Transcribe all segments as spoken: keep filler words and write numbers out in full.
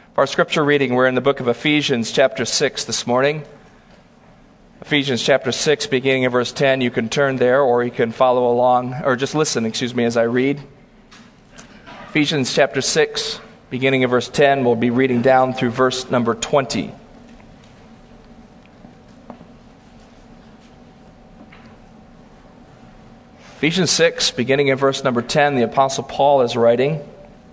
For our scripture reading, we're in the book of Ephesians chapter six this morning. Ephesians chapter six, beginning in verse ten. You can turn there, or you can follow along, or just listen, excuse me, as I read. Ephesians chapter six, beginning in verse ten. We'll be reading down through verse number twenty. Ephesians six, beginning in verse number ten, the Apostle Paul is writing.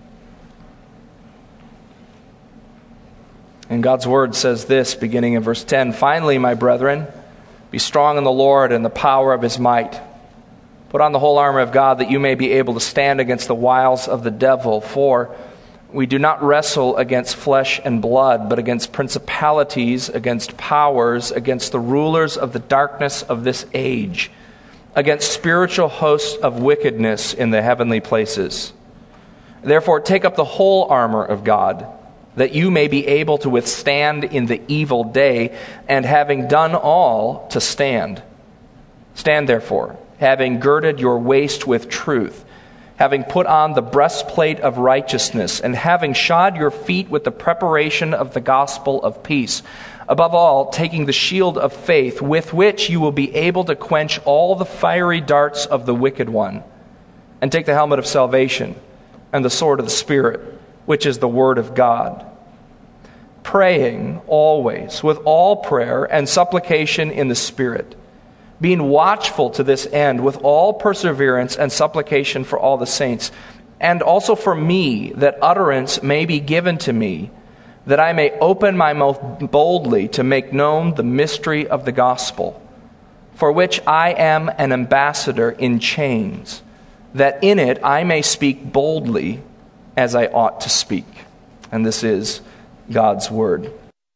And God's word says this, beginning in verse ten, "Finally, my brethren, be strong in the Lord and the power of his might. Put on the whole armor of God, that you may be able to stand against the wiles of the devil. For we do not wrestle against flesh and blood, but against principalities, against powers, against the rulers of the darkness of this age, against spiritual hosts of wickedness in the heavenly places. Therefore, take up the whole armor of God, that you may be able to withstand in the evil day, and having done all, to stand. Stand therefore, having girded your waist with truth, having put on the breastplate of righteousness, and having shod your feet with the preparation of the gospel of peace. Above all, taking the shield of faith, with which you will be able to quench all the fiery darts of the wicked one. And take the helmet of salvation, and the sword of the Spirit, which is the word of God. Praying always with all prayer and supplication in the Spirit, being watchful to this end with all perseverance and supplication for all the saints, and also for me, that utterance may be given to me, that I may open my mouth boldly to make known the mystery of the gospel, for which I am an ambassador in chains, that in it I may speak boldly as I ought to speak." And this is God's word.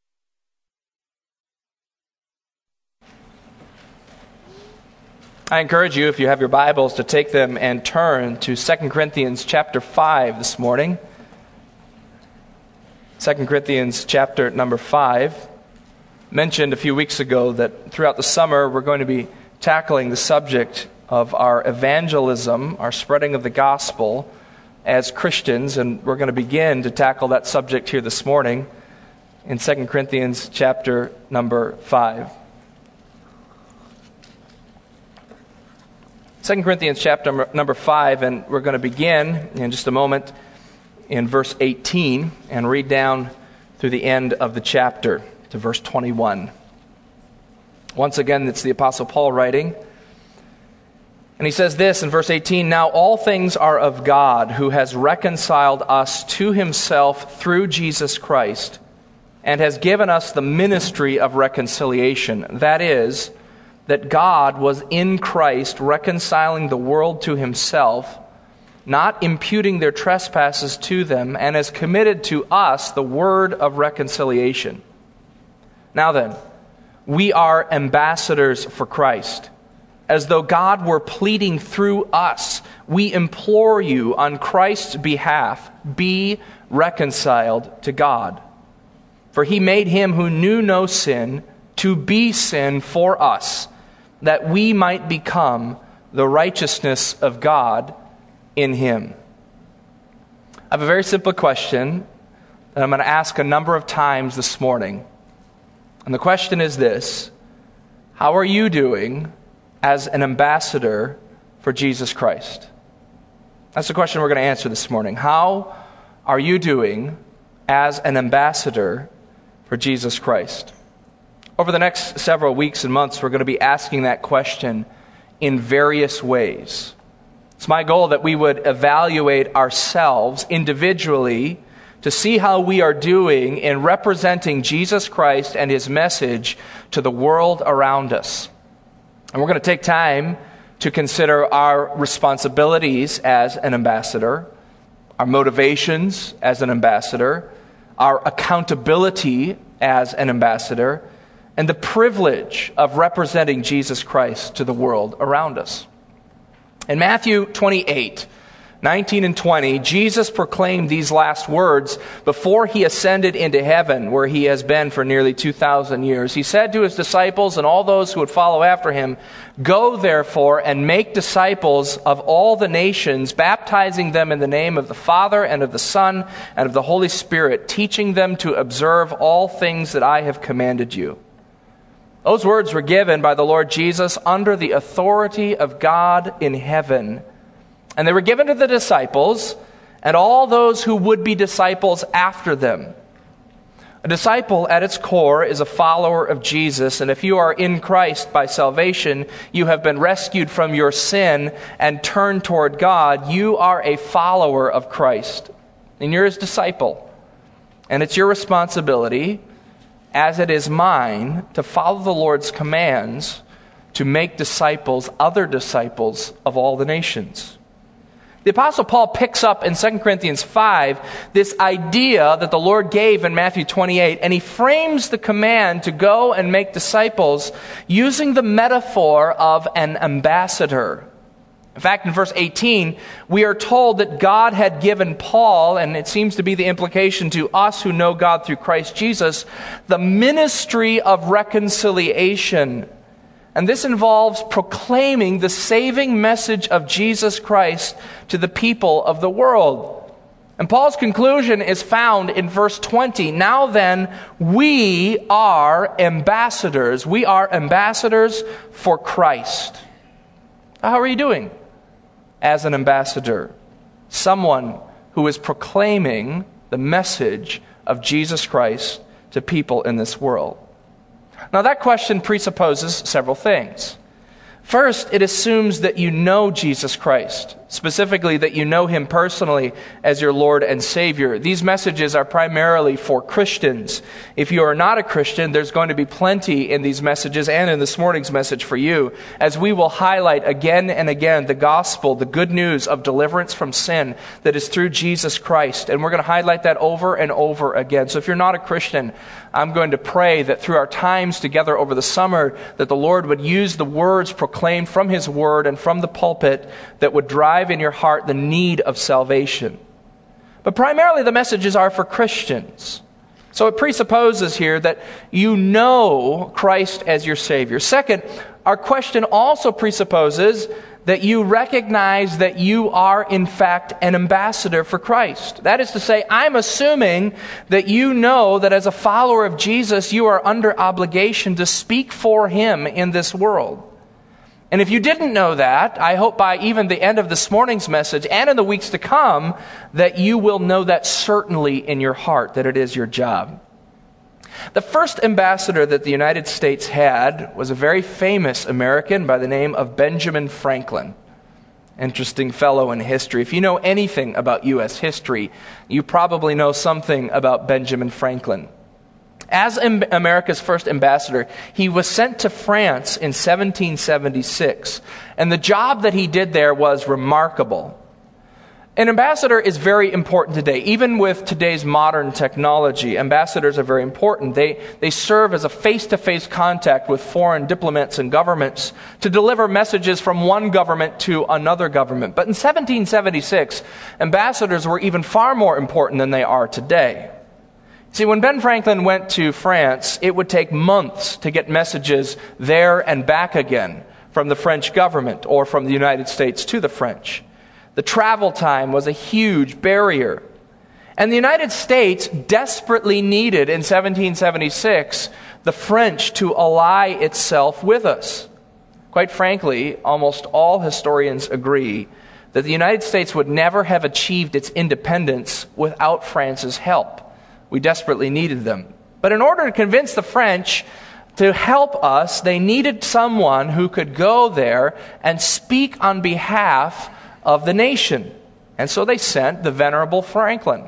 I encourage you, if you have your Bibles, to take them and turn to Second Corinthians chapter five this morning. Second Corinthians chapter number five. Mentioned a few weeks ago that throughout the summer we're going to be tackling the subject of our evangelism, our spreading of the gospel as Christians, and we're going to begin to tackle that subject here this morning in Second Corinthians chapter number five. Second Corinthians chapter number five, and we're going to begin in just a moment in verse eighteen and read down through the end of the chapter to verse twenty-one. Once again, it's the Apostle Paul writing. And he says this in verse eighteen, "Now all things are of God, who has reconciled us to himself through Jesus Christ, and has given us the ministry of reconciliation. That is, that God was in Christ reconciling the world to himself, not imputing their trespasses to them, and has committed to us the word of reconciliation. Now then, we are ambassadors for Christ. As though God were pleading through us, we implore you on Christ's behalf, be reconciled to God. For he made him who knew no sin to be sin for us, that we might become the righteousness of God in him." I have a very simple question that I'm going to ask a number of times this morning. And the question is this: how are you doing as an ambassador for Jesus Christ? That's the question we're going to answer this morning. How are you doing as an ambassador for Jesus Christ? Over the next several weeks and months, we're going to be asking that question in various ways. It's my goal that we would evaluate ourselves individually to see how we are doing in representing Jesus Christ and his message to the world around us. And we're going to take time to consider our responsibilities as an ambassador, our motivations as an ambassador, our accountability as an ambassador, and the privilege of representing Jesus Christ to the world around us. In Matthew twenty-eight, nineteen and twenty, Jesus proclaimed these last words before he ascended into heaven, where he has been for nearly two thousand years. He said to his disciples and all those who would follow after him, "Go therefore and make disciples of all the nations, baptizing them in the name of the Father and of the Son and of the Holy Spirit, teaching them to observe all things that I have commanded you." Those words were given by the Lord Jesus under the authority of God in heaven. And they were given to the disciples and all those who would be disciples after them. A disciple at its core is a follower of Jesus, and if you are in Christ by salvation, you have been rescued from your sin and turned toward God. You are a follower of Christ, and you're his disciple. And it's your responsibility, as it is mine, to follow the Lord's commands to make disciples, other disciples of all the nations. The Apostle Paul picks up in Second Corinthians five this idea that the Lord gave in Matthew twenty-eight, and he frames the command to go and make disciples using the metaphor of an ambassador. In fact, in verse eighteen, we are told that God had given Paul, and it seems to be the implication to us who know God through Christ Jesus, the ministry of reconciliation. And this involves proclaiming the saving message of Jesus Christ to the people of the world. And Paul's conclusion is found in verse twenty. Now then, we are ambassadors. We are ambassadors for Christ. How are you doing as an ambassador? Someone who is proclaiming the message of Jesus Christ to people in this world. Now that question presupposes several things. First, it assumes that you know Jesus Christ, specifically that you know him personally as your Lord and Savior. These messages are primarily for Christians. If you are not a Christian, there's going to be plenty in these messages and in this morning's message for you, as we will highlight again and again the gospel, the good news of deliverance from sin that is through Jesus Christ. And we're going to highlight that over and over again. So if you're not a Christian, I'm going to pray that through our times together over the summer, that the Lord would use the words proclaimed from his word and from the pulpit that would drive in your heart the need of salvation. But primarily the messages are for Christians. So it presupposes here that you know Christ as your Savior. Second, our question also presupposes that you recognize that you are, in fact, an ambassador for Christ. That is to say, I'm assuming that you know that as a follower of Jesus, you are under obligation to speak for him in this world. And if you didn't know that, I hope by even the end of this morning's message and in the weeks to come, that you will know that certainly in your heart, that it is your job. The first ambassador that the United States had was a very famous American by the name of Benjamin Franklin. Interesting fellow in history. If you know anything about U S history, you probably know something about Benjamin Franklin. As America's first ambassador, he was sent to France in seventeen seventy-six, and the job that he did there was remarkable. An ambassador is very important today. Even with today's modern technology, ambassadors are very important. They, they serve as a face-to-face contact with foreign diplomats and governments to deliver messages from one government to another government. But in seventeen seventy-six, ambassadors were even far more important than they are today. See, when Ben Franklin went to France, it would take months to get messages there and back again from the French government or from the United States to the French. The travel time was a huge barrier. And the United States desperately needed in seventeen seventy-six the French to ally itself with us. Quite frankly, almost all historians agree that the United States would never have achieved its independence without France's help. We desperately needed them. But in order to convince the French to help us, they needed someone who could go there and speak on behalf of the nation. And so they sent the venerable Franklin.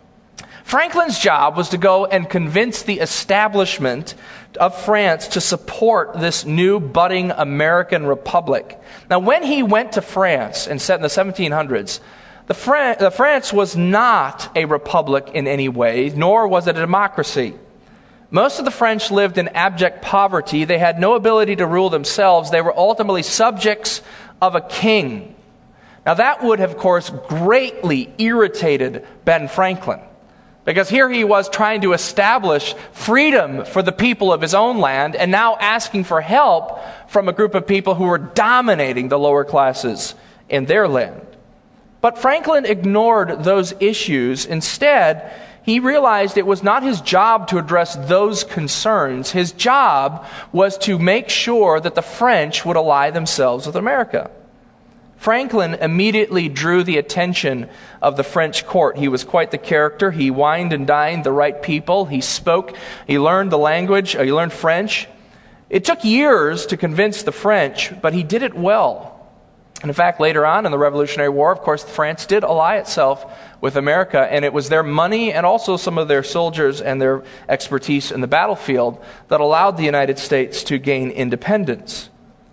Franklin's job was to go and convince the establishment of France to support this new budding American republic. Now, when he went to France and set in the seventeen hundreds, The, Fran- the France was not a republic in any way, nor was it a democracy. Most of the French lived in abject poverty. They had no ability to rule themselves. They were ultimately subjects of a king. Now that would have, of course, greatly irritated Ben Franklin, because here he was trying to establish freedom for the people of his own land and now asking for help from a group of people who were dominating the lower classes in their land. But Franklin ignored those issues. Instead, he realized it was not his job to address those concerns. His job was to make sure that the French would ally themselves with America. Franklin immediately drew the attention of the French court. He was quite the character. He wined and dined the right people. He spoke. He learned the language. He learned French. It took years to convince the French, but he did it well. And in fact, later on in the Revolutionary War, of course, France did ally itself with America, and it was their money and also some of their soldiers and their expertise in the battlefield that allowed the United States to gain independence.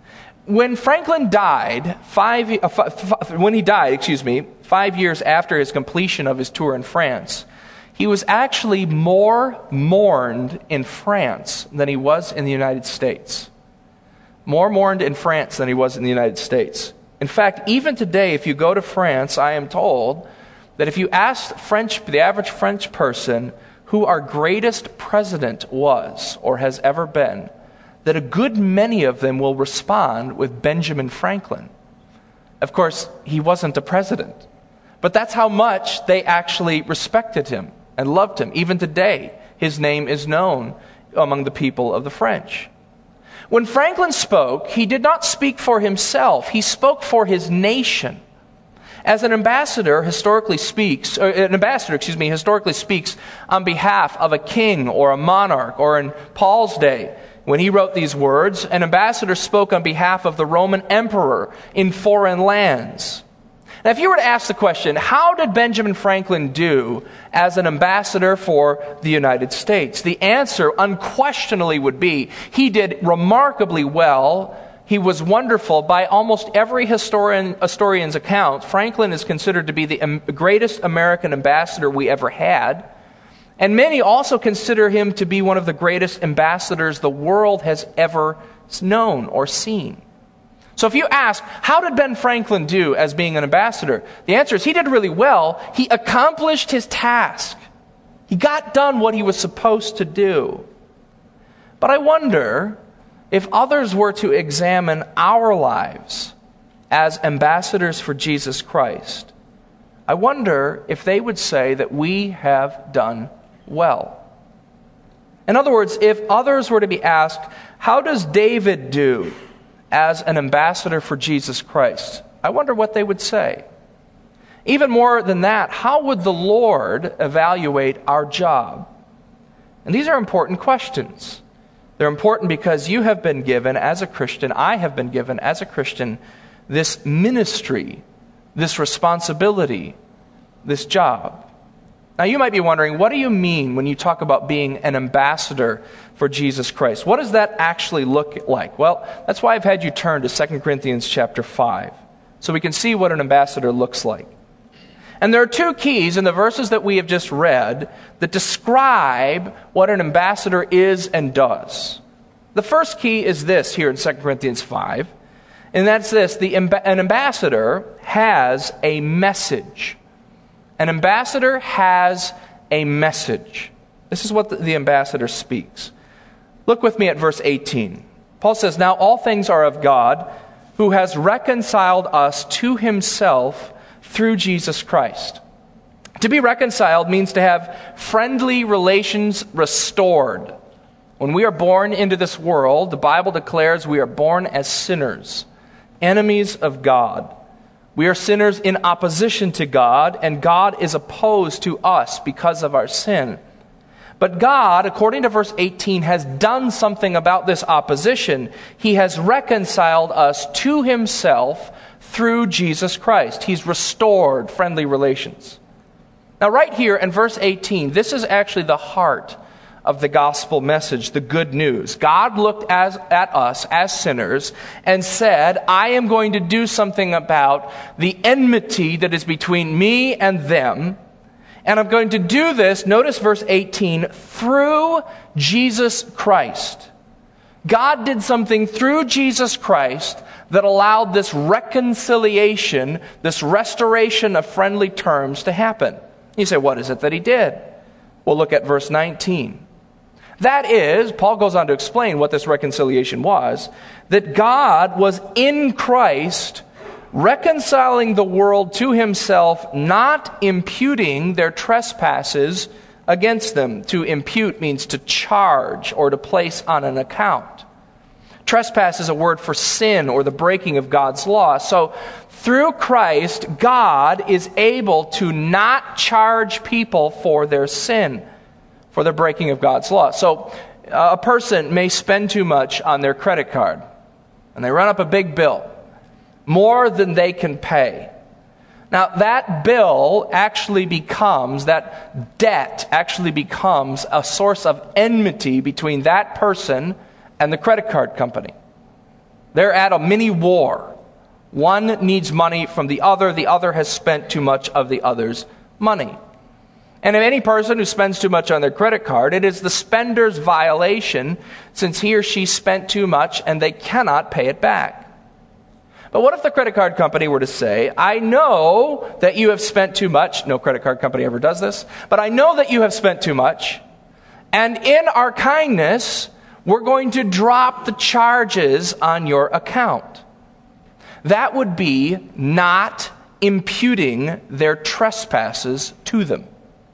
When Franklin died, five, uh, f- f- when he died, excuse me, five years after his completion of his tour in France, he was actually more mourned in France than he was in the United States. More mourned in France than he was in the United States. In fact, even today, if you go to France, I am told that if you ask French, the average French person who our greatest president was or has ever been, that a good many of them will respond with Benjamin Franklin. Of course, he wasn't a president, but that's how much they actually respected him and loved him. Even today, his name is known among the people of the French. When Franklin spoke, he did not speak for himself. He spoke for his nation. As an ambassador historically speaks, or an ambassador, excuse me, historically speaks on behalf of a king or a monarch, or in Paul's day, when he wrote these words, an ambassador spoke on behalf of the Roman emperor in foreign lands. Now, if you were to ask the question, how did Benjamin Franklin do as an ambassador for the United States? The answer unquestionably would be, he did remarkably well. He was wonderful. By almost every historian, historian's account, Franklin is considered to be the greatest American ambassador we ever had. And many also consider him to be one of the greatest ambassadors the world has ever known or seen. So if you ask, how did Ben Franklin do as being an ambassador? The answer is he did really well. He accomplished his task. He got done what he was supposed to do. But I wonder if others were to examine our lives as ambassadors for Jesus Christ, I wonder if they would say that we have done well. In other words, if others were to be asked, how does David do as an ambassador for Jesus Christ? I wonder what they would say. Even more than that, how would the Lord evaluate our job? And these are important questions. They're important because you have been given as a Christian, I have been given as a Christian, this ministry, this responsibility, this job. Now you might be wondering, what do you mean when you talk about being an ambassador for Jesus Christ? What does that actually look like? Well, that's why I've had you turn to Second Corinthians chapter five, so we can see what an ambassador looks like. And there are two keys in the verses that we have just read that describe what an ambassador is and does. The first key is this here in Second Corinthians five, and that's this: the amb- an ambassador has a message. An ambassador has a message. This is what the, the ambassador speaks. Look with me at verse eighteen. Paul says, "Now all things are of God, who has reconciled us to himself through Jesus Christ." To be reconciled means to have friendly relations restored. When we are born into this world, the Bible declares we are born as sinners, enemies of God. We are sinners in opposition to God, and God is opposed to us because of our sin. But God, according to verse eighteen, has done something about this opposition. He has reconciled us to himself through Jesus Christ. He's restored friendly relations. Now, right here in verse eighteen, this is actually the heart of the gospel message, the good news. God looked as, at us as sinners and said, I am going to do something about the enmity that is between me and them. And I'm going to do this, notice verse eighteen, through Jesus Christ. God did something through Jesus Christ that allowed this reconciliation, this restoration of friendly terms to happen. You say, what is it that he did? Well, look at verse nineteen. That is, Paul goes on to explain what this reconciliation was, that God was in Christ reconciling the world to himself, not imputing their trespasses against them. To impute means to charge or to place on an account. Trespass is a word for sin or the breaking of God's law. So through Christ, God is able to not charge people for their sin, for the breaking of God's law. So uh, a person may spend too much on their credit card, and they run up a big bill, more than they can pay. Now, that bill actually becomes, that debt actually becomes a source of enmity between that person and the credit card company. They're at a mini war. One needs money from the other. The other has spent too much of the other's money. And if any person who spends too much on their credit card, it is the spender's violation, since he or she spent too much and they cannot pay it back. But what if the credit card company were to say, I know that you have spent too much. No credit card company ever does this. But I know that you have spent too much. And in our kindness, we're going to drop the charges on your account. That would be not imputing their trespasses to them.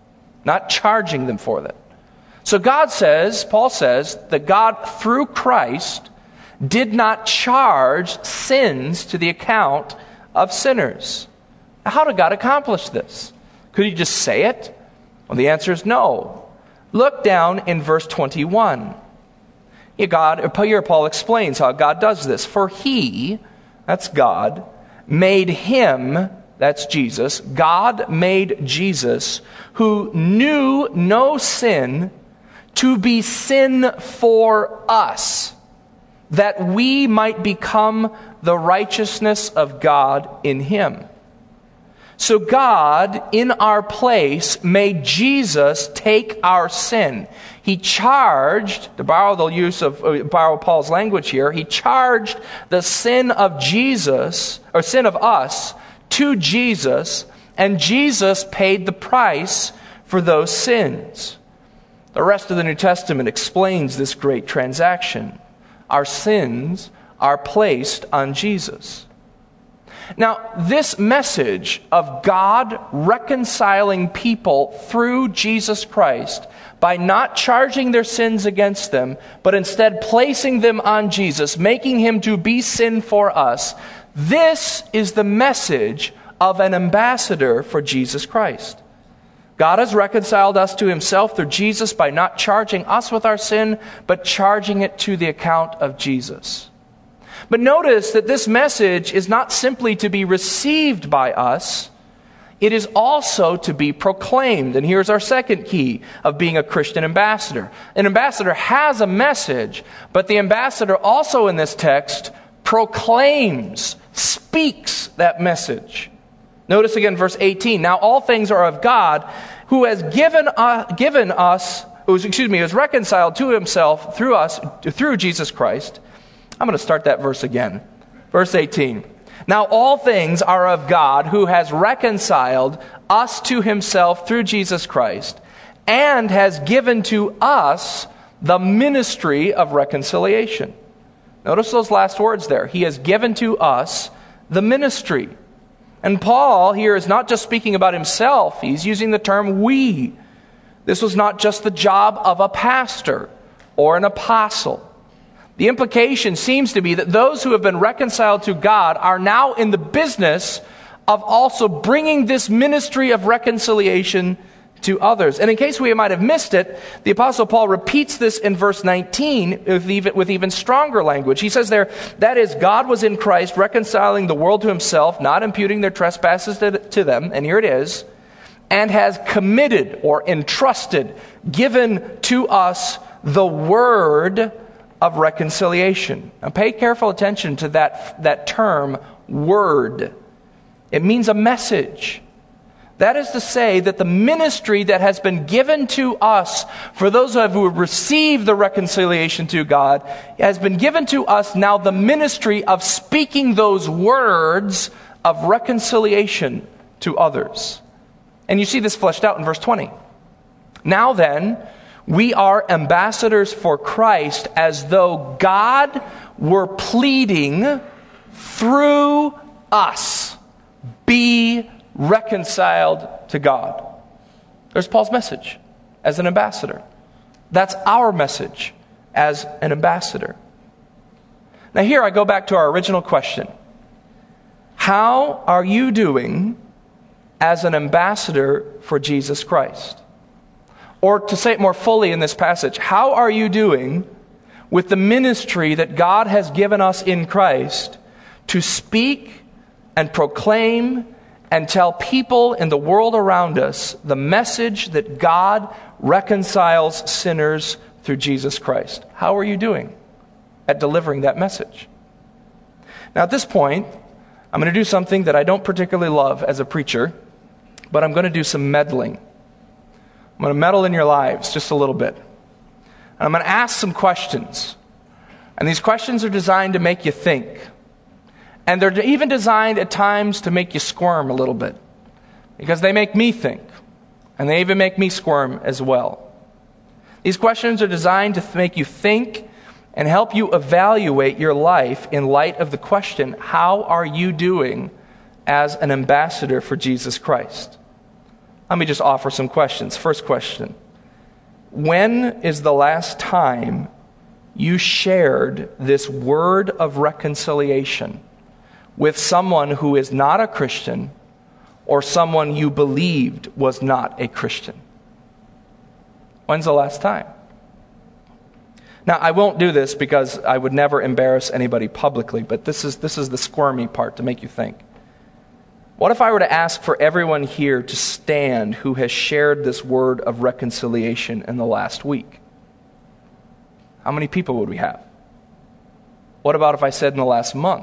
Not charging them for that. So God says, Paul says, that God, through Christ, did not charge sins to the account of sinners. How did God accomplish this? Could he just say it? Well, the answer is no. Look down in verse twenty-one. Here, God, here Paul explains how God does this. For he, that's God, made him, that's Jesus, God made Jesus, who knew no sin, to be sin for us, that we might become the righteousness of God in him. So God, in our place, made Jesus take our sin. He charged, to borrow the use of, uh, borrow Paul's language here, he charged the sin of Jesus, or sin of us, to Jesus, and Jesus paid the price for those sins. The rest of the New Testament explains this great transaction. Our sins are placed on Jesus. Now, this message of God reconciling people through Jesus Christ by not charging their sins against them, but instead placing them on Jesus, making him to be sin for us, this is the message of an ambassador for Jesus Christ. God has reconciled us to himself through Jesus by not charging us with our sin, but charging it to the account of Jesus. But notice that this message is not simply to be received by us, it is also to be proclaimed. And here's our second key of being a Christian ambassador. An ambassador has a message, but the ambassador also in this text proclaims, speaks that message. Notice again verse eighteen. Now all things are of God, who has given uh, given us, who's, excuse me, who has reconciled to himself through us, through Jesus Christ. I'm going to start that verse again. Verse eighteen. Now all things are of God, who has reconciled us to himself through Jesus Christ, and has given to us the ministry of reconciliation. Notice those last words there. He has given to us the ministry. And Paul here is not just speaking about himself. He's using the term we. This was not just the job of a pastor or an apostle. The implication seems to be that those who have been reconciled to God are now in the business of also bringing this ministry of reconciliation to others. And in case we might have missed it, the Apostle Paul repeats this in verse nineteen with even, with even stronger language. He says there, that is, God was in Christ reconciling the world to himself, not imputing their trespasses to, to them, and here it is, and has committed or entrusted, given to us the word of reconciliation. Now pay careful attention to that, that term, word. It means a message. That is to say that the ministry that has been given to us, for those who have received the reconciliation to God, has been given to us now the ministry of speaking those words of reconciliation to others. And you see this fleshed out in verse twenty. Now then, we are ambassadors for Christ, as though God were pleading through us. Be reconciled to God. There's Paul's message as an ambassador. That's our message as an ambassador. Now here I go back to our original question. How are you doing as an ambassador for Jesus Christ? Or to say it more fully in this passage, how are you doing with the ministry that God has given us in Christ to speak and proclaim and tell people in the world around us the message that God reconciles sinners through Jesus Christ? How are you doing at delivering that message? Now at this point, I'm going to do something that I don't particularly love as a preacher, but I'm going to do some meddling. I'm going to meddle in your lives just a little bit. And I'm going to ask some questions. And these questions are designed to make you think. And they're even designed at times to make you squirm a little bit. Because they make me think. And they even make me squirm as well. These questions are designed to make you think and help you evaluate your life in light of the question, how are you doing as an ambassador for Jesus Christ? Let me just offer some questions. First question. When is the last time you shared this word of reconciliation with someone who is not a Christian or someone you believed was not a Christian? When's the last time? Now, I won't do this because I would never embarrass anybody publicly, but this is this is the squirmy part to make you think. What if I were to ask for everyone here to stand who has shared this word of reconciliation in the last week? How many people would we have? What about if I said in the last month?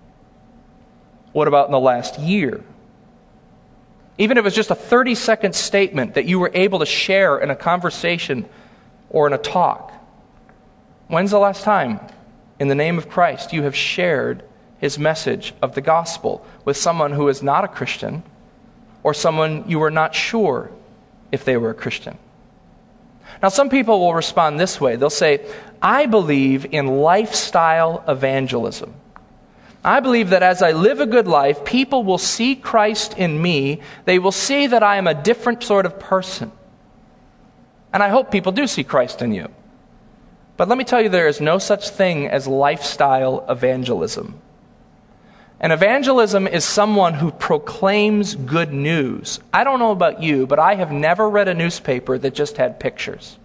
What about in the last year? Even if it was just a thirty-second statement that you were able to share in a conversation or in a talk. When's the last time, in the name of Christ, you have shared His message of the gospel with someone who is not a Christian or someone you were not sure if they were a Christian? Now, some people will respond this way. They'll say, I believe in lifestyle evangelism. I believe that as I live a good life, people will see Christ in me. They will see that I am a different sort of person. And I hope people do see Christ in you. But let me tell you, there is no such thing as lifestyle evangelism. And evangelism is someone who proclaims good news. I don't know about you, but I have never read a newspaper that just had pictures.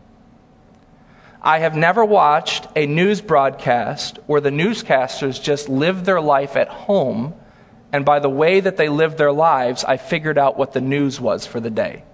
I have never watched a news broadcast where the newscasters just lived their life at home, and by the way that they lived their lives, I figured out what the news was for the day.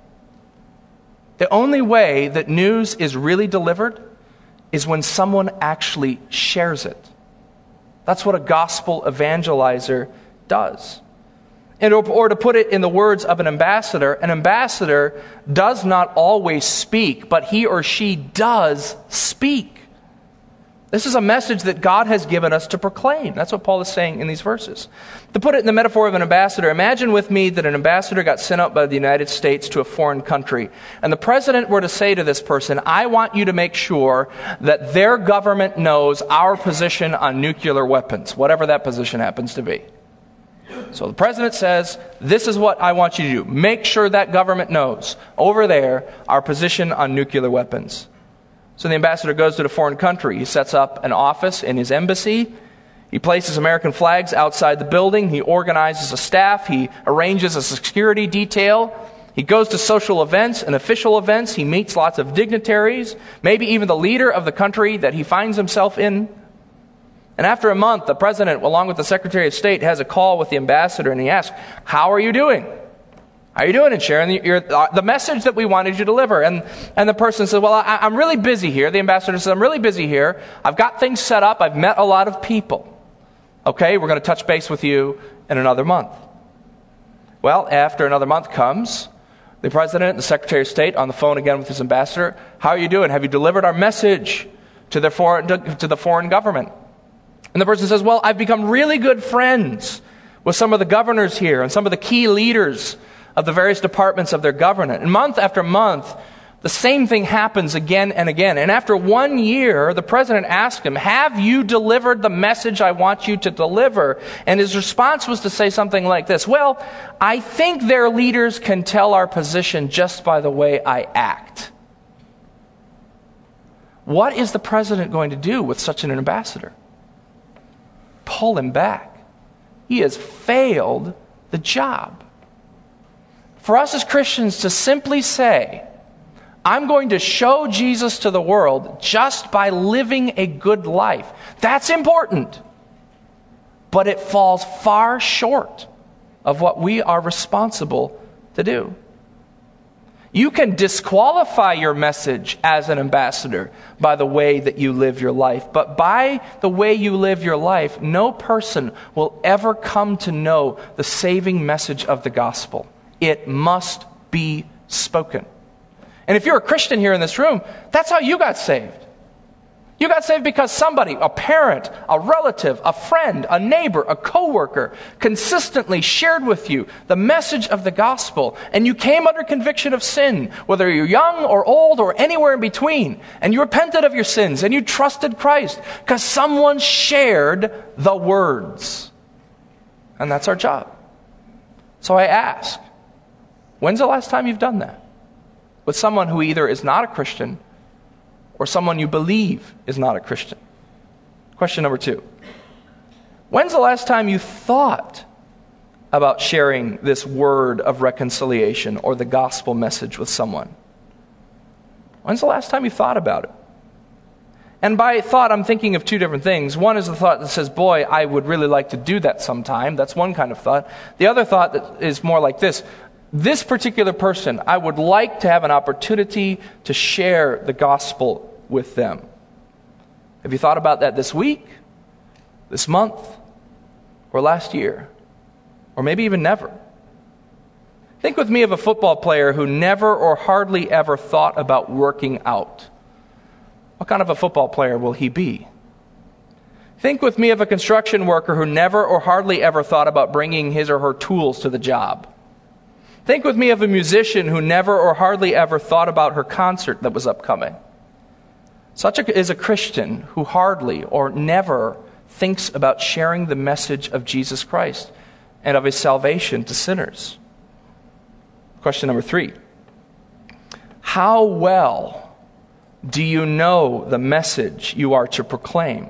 The only way that news is really delivered is when someone actually shares it. That's what a gospel evangelizer does. And or to put it in the words of an ambassador, an ambassador does not always speak, but he or she does speak. This is a message that God has given us to proclaim. That's what Paul is saying in these verses. To put it in the metaphor of an ambassador, imagine with me that an ambassador got sent out by the United States to a foreign country, and the president were to say to this person, I want you to make sure that their government knows our position on nuclear weapons, whatever that position happens to be. So the president says, this is what I want you to do. Make sure that government knows over there our position on nuclear weapons. So the ambassador goes to the foreign country. He sets up an office in his embassy. He places American flags outside the building. He organizes a staff. He arranges a security detail. He goes to social events and official events. He meets lots of dignitaries, maybe even the leader of the country that he finds himself in. And after a month, the president, along with the Secretary of State, has a call with the ambassador, and he asks, how are you doing? How are you doing in sharing the, your, the message that we wanted you to deliver? And, and the person says, well, I, I'm really busy here. The ambassador says, I'm really busy here. I've got things set up. I've met a lot of people. Okay, we're going to touch base with you in another month. Well, after another month comes, the president and the secretary of state on the phone again with his ambassador. How are you doing? Have you delivered our message to the foreign, to the foreign government? And the person says, well, I've become really good friends with some of the governors here and some of the key leaders of the various departments of their government. And month after month, the same thing happens again and again. And after one year, the president asked him, have you delivered the message I want you to deliver? And his response was to say something like this, well, I think their leaders can tell our position just by the way I act. What is the president going to do with such an ambassador? Pull him back. He has failed the job. For us as Christians to simply say, I'm going to show Jesus to the world just by living a good life. That's important. But it falls far short of what we are responsible to do. You can disqualify your message as an ambassador by the way that you live your life. But by the way you live your life, no person will ever come to know the saving message of the gospel. It must be spoken. And if you're a Christian here in this room, that's how you got saved. You got saved because somebody, a parent, a relative, a friend, a neighbor, a coworker, consistently shared with you the message of the gospel, and you came under conviction of sin, whether you're young or old or anywhere in between, and you repented of your sins, and you trusted Christ because someone shared the words. And that's our job. So I ask, when's the last time you've done that? With someone who either is not a Christian or someone you believe is not a Christian. Question number two. When's the last time you thought about sharing this word of reconciliation or the gospel message with someone? When's the last time you thought about it? And by thought, I'm thinking of two different things. One is the thought that says, boy, I would really like to do that sometime. That's one kind of thought. The other thought that is more like this. This particular person, I would like to have an opportunity to share the gospel with them. Have you thought about that this week, this month, or last year? Or maybe even never? Think with me of a football player who never or hardly ever thought about working out. What kind of a football player will he be? Think with me of a construction worker who never or hardly ever thought about bringing his or her tools to the job. Think with me of a musician who never or hardly ever thought about her concert that was upcoming. Such a, is a Christian who hardly or never thinks about sharing the message of Jesus Christ and of his salvation to sinners. Question number three. How well do you know the message you are to proclaim?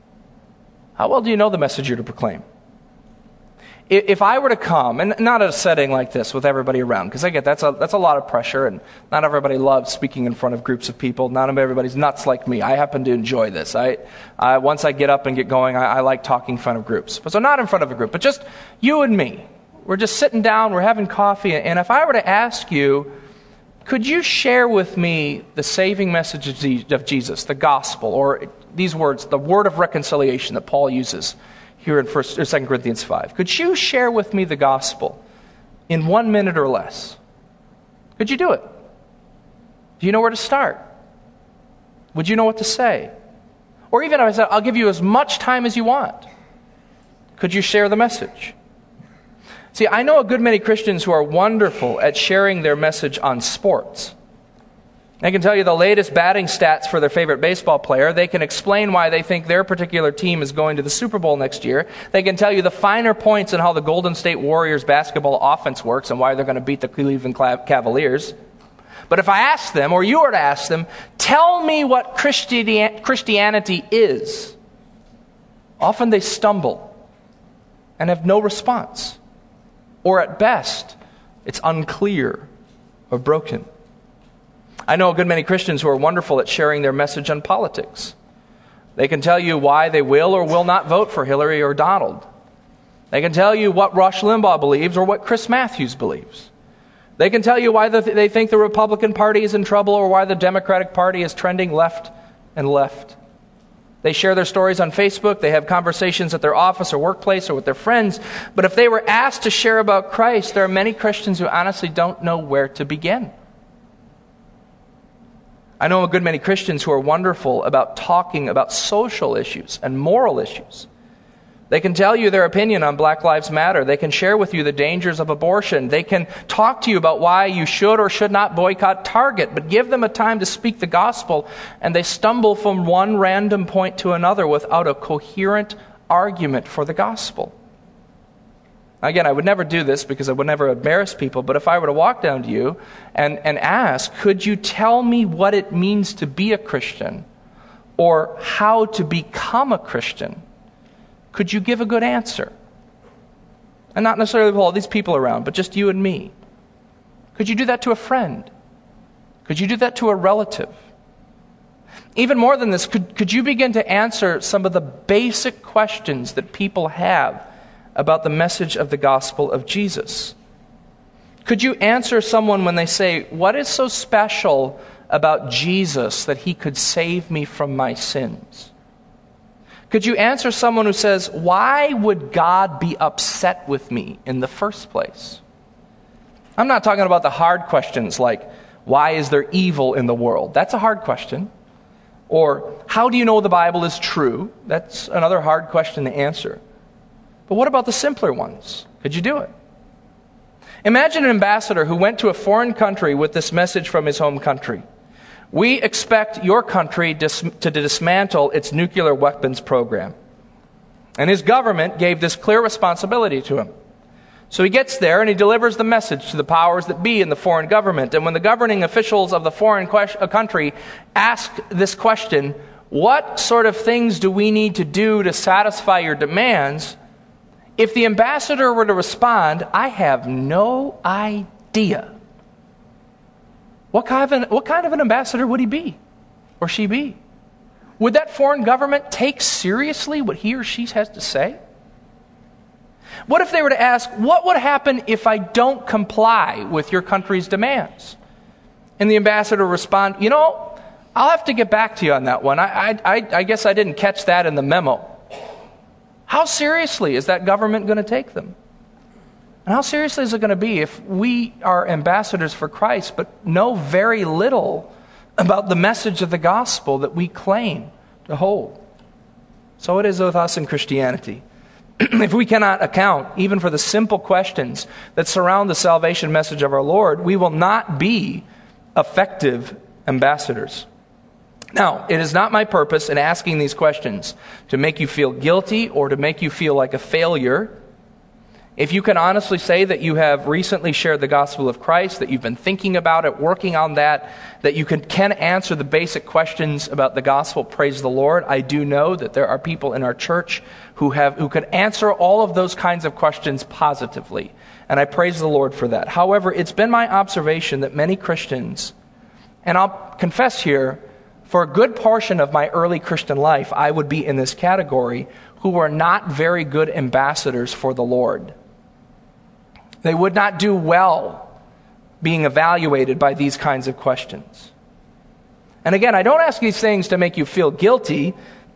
How well do you know the message you're to proclaim? If I were to come, and not a setting like this with everybody around, because I get that's a, that's a lot of pressure, and not everybody loves speaking in front of groups of people. Not everybody's nuts like me. I happen to enjoy this. I, I once I get up and get going, I, I like talking in front of groups. So not in front of a group, but just you and me. We're just sitting down, we're having coffee, and if I were to ask you, could you share with me the saving message of Jesus, the gospel, or these words, the word of reconciliation that Paul uses here in First or Second Corinthians five. Could you share with me the gospel in one minute or less? Could you do it? Do you know where to start? Would you know what to say? Or even if I said, I'll give you as much time as you want. Could you share the message? See, I know a good many Christians who are wonderful at sharing their message on sports. They can tell you the latest batting stats for their favorite baseball player. They can explain why they think their particular team is going to the Super Bowl next year. They can tell you the finer points on how the Golden State Warriors basketball offense works and why they're going to beat the Cleveland Cavaliers. But if I ask them, or you were to ask them, tell me what Christianity is, often they stumble and have no response. Or at best, it's unclear or broken. I know a good many Christians who are wonderful at sharing their message on politics. They can tell you why they will or will not vote for Hillary or Donald. They can tell you what Rush Limbaugh believes or what Chris Matthews believes. They can tell you why the, they think the Republican Party is in trouble or why the Democratic Party is trending left and left. They share their stories on Facebook. They have conversations at their office or workplace or with their friends. But if they were asked to share about Christ, there are many Christians who honestly don't know where to begin. I know a good many Christians who are wonderful about talking about social issues and moral issues. They can tell you their opinion on Black Lives Matter. They can share with you the dangers of abortion. They can talk to you about why you should or should not boycott Target. But give them a time to speak the gospel, and they stumble from one random point to another without a coherent argument for the gospel. Again, I would never do this because I would never embarrass people, but if I were to walk down to you and, and ask, could you tell me what it means to be a Christian or how to become a Christian? Could you give a good answer? And not necessarily with all these people around, but just you and me. Could you do that to a friend? Could you do that to a relative? Even more than this, could, could you begin to answer some of the basic questions that people have about the message of the gospel of Jesus? Could you answer someone when they say, what is so special about Jesus that he could save me from my sins? Could you answer someone who says, why would God be upset with me in the first place? I'm not talking about the hard questions like, why is there evil in the world? That's a hard question. Or, how do you know the Bible is true? That's another hard question to answer. But what about the simpler ones? Could you do it? Imagine an ambassador who went to a foreign country with this message from his home country. We expect your country dis- to dismantle its nuclear weapons program. And his government gave this clear responsibility to him. So he gets there and he delivers the message to the powers that be in the foreign government. And when the governing officials of the foreign que- country ask this question, what sort of things do we need to do to satisfy your demands? If the ambassador were to respond, I have no idea. What kind of an, what kind of an ambassador would he be or she be? Would that foreign government take seriously what he or she has to say? What if they were to ask, what would happen if I don't comply with your country's demands? And the ambassador would respond, you know, I'll have to get back to you on that one. I, I, I guess I didn't catch that in the memo. How seriously is that government going to take them? And how seriously is it going to be if we are ambassadors for Christ but know very little about the message of the gospel that we claim to hold? So it is with us in Christianity. If we cannot account even for the simple questions that surround the salvation message of our Lord, we will not be effective ambassadors. Now, it is not my purpose in asking these questions to make you feel guilty or to make you feel like a failure. If you can honestly say that you have recently shared the gospel of Christ, that you've been thinking about it, working on that, that you can, can answer the basic questions about the gospel, praise the Lord. I do know that there are people in our church who have who could answer all of those kinds of questions positively, and I praise the Lord for that. However, it's been my observation that many Christians, and I'll confess here, for a good portion of my early Christian life, I would be in this category, who were not very good ambassadors for the Lord. They would not do well being evaluated by these kinds of questions. And again, I don't ask these things to make you feel guilty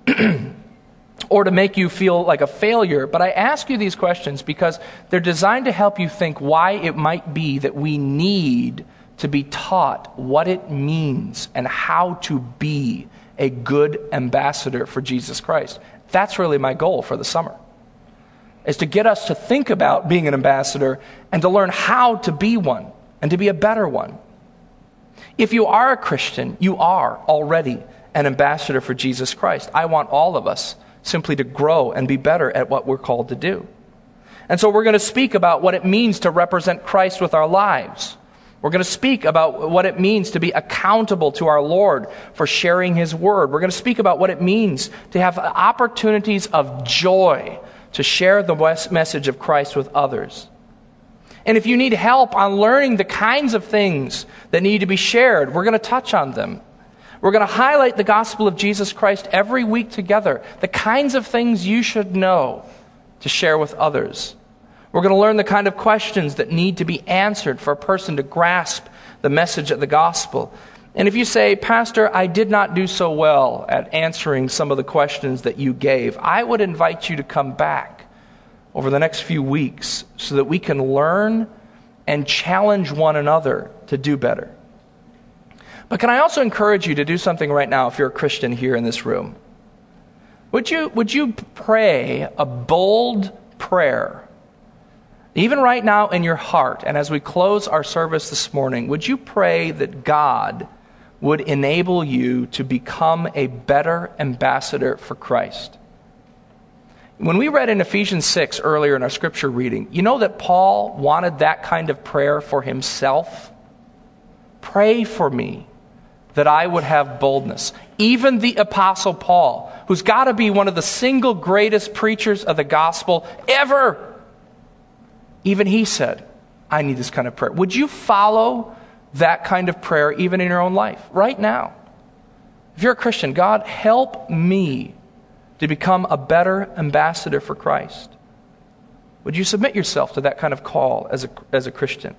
or to make you feel like a failure, but I ask you these questions because they're designed to help you think why it might be that we need to be taught what it means and how to be a good ambassador for Jesus Christ. That's really my goal for the summer, is to get us to think about being an ambassador and to learn how to be one and to be a better one. If you are a Christian, you are already an ambassador for Jesus Christ. I want all of us simply to grow and be better at what we're called to do. And so we're going to speak about what it means to represent Christ with our lives. We're going to speak about what it means to be accountable to our Lord for sharing His word. We're going to speak about what it means to have opportunities of joy to share the message of Christ with others. And if you need help on learning the kinds of things that need to be shared, we're going to touch on them. We're going to highlight the gospel of Jesus Christ every week together, the kinds of things you should know to share with others. We're going to learn the kind of questions that need to be answered for a person to grasp the message of the gospel. And if you say, Pastor, I did not do so well at answering some of the questions that you gave, I would invite you to come back over the next few weeks so that we can learn and challenge one another to do better. But can I also encourage you to do something right now if you're a Christian here in this room? Would you, would you pray a bold prayer, even right now in your heart, and as we close our service this morning, would you pray that God would enable you to become a better ambassador for Christ? When we read in Ephesians six earlier in our scripture reading, you know that Paul wanted that kind of prayer for himself? Pray for me that I would have boldness. Even the Apostle Paul, who's got to be one of the single greatest preachers of the gospel ever, even he said, I need this kind of prayer. Would you follow that kind of prayer even in your own life right now? If you're a Christian, God, help me to become a better ambassador for Christ. Would you submit yourself to that kind of call as a, as a Christian?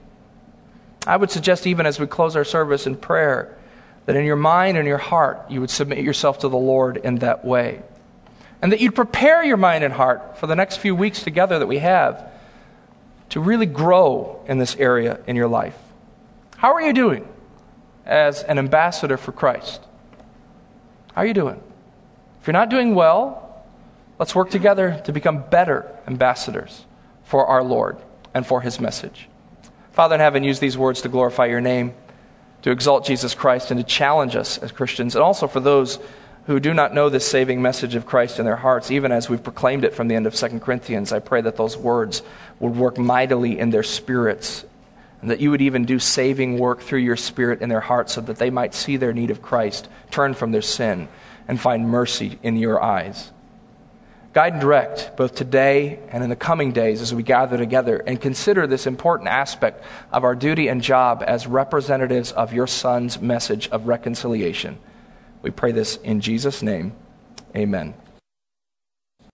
I would suggest even as we close our service in prayer, that in your mind and your heart, you would submit yourself to the Lord in that way. And that you'd prepare your mind and heart for the next few weeks together that we have to really grow in this area in your life. How are you doing as an ambassador for Christ? How are you doing? If you're not doing well, let's work together to become better ambassadors for our Lord and for His message. Father in heaven, use these words to glorify your name, to exalt Jesus Christ, and to challenge us as Christians, and also for those who do not know this saving message of Christ in their hearts, even as we've proclaimed it from the end of Second Corinthians. I pray that those words would work mightily in their spirits, and that you would even do saving work through your Spirit in their hearts so that they might see their need of Christ, turn from their sin, and find mercy in your eyes. Guide and direct both today and in the coming days as we gather together and consider this important aspect of our duty and job as representatives of your Son's message of reconciliation. We pray this in Jesus' name. Amen.